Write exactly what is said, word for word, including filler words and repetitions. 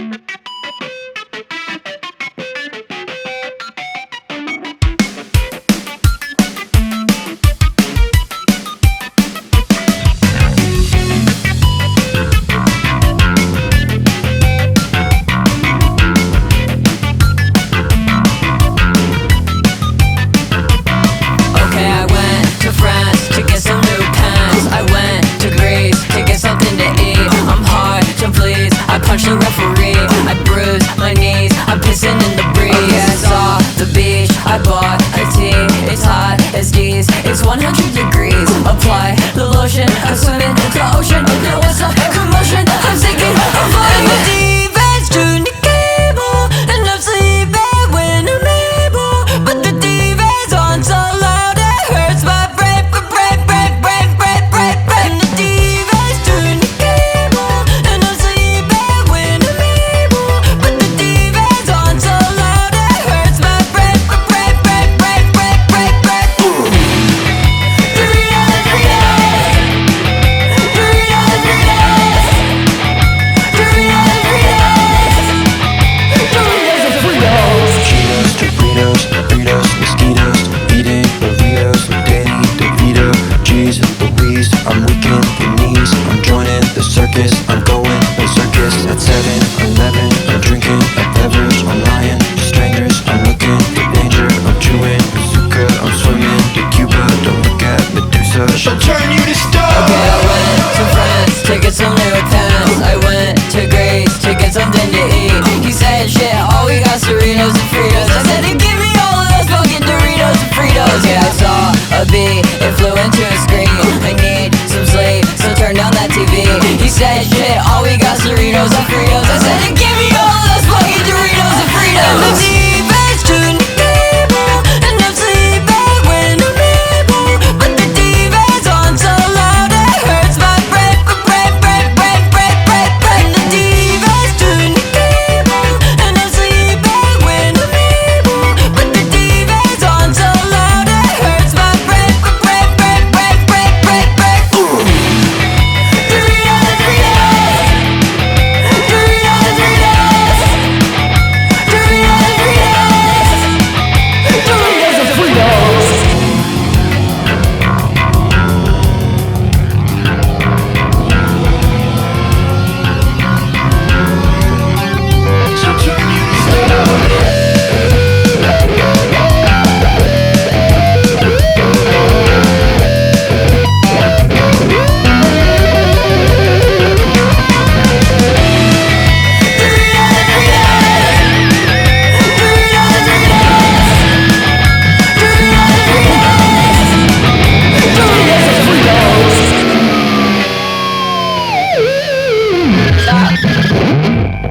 punch the referee, I bruise my knees, I'm pissing in the breeze. Yeah, I saw the beach, I bought a tea. It's hot as D's, it's one hundred degrees. Apply the lotion, I'm swimming the ocean. There was a commotion, I'm sinking, I'm floating. The defense tuned the cable, and I'm sleeping when I'm able. But the defense on so loud it hurts my brain, brain, brain, brain, brain, brain, brain. The defense tuned the cable, and I'm sleeping when I'm able. But the defense on so loud it hurts my brain, brain, brain, brain, brain, brain, brain. Doritos, Doritos, Doritos, Doritos, Doritos, Doritos, Cheetos, Doritos, burritos, mosquitoes, eating burritos with Danny DeVito. Jeez Louise, I'm weak in the knees. I'm joining the circus, I'm going the circus at seven eleven. I'm drinking a beverage, I'm lying to strangers. I'm looking for danger, I'm chewing bazooka. I'm swimming to Cuba, don't look at Medusa, she'll turn you to stone. Okay, I went to France to get some new pants. I went to Greece to get something to eat. He said, shit, all we got Doritos and Fritos. I said, hey, give me all of those fucking Doritos and Fritos. Yeah, I saw a bee, it flew into a screen. I need some sleep, so turn down that T V. He said, shit, all we got Doritos and Fritos. I said, hey, give me all of those fucking Doritos and Fritos. And the defense tuned the cable, and I'm sleeping when I'm able. But the defense on so loud it hurts my brain, brain, brain, brain, brain, brain, brain. The defense tuned the cable, and I'm sleeping when I'm able. But the defense on so loud it hurts my brain, brain, brain, brain, brain, brain, brain. Doritos, Doritos, Doritos, Doritos, Doritos, Doritos, Doritos, Doritos. She'll turn you to stone. Stop.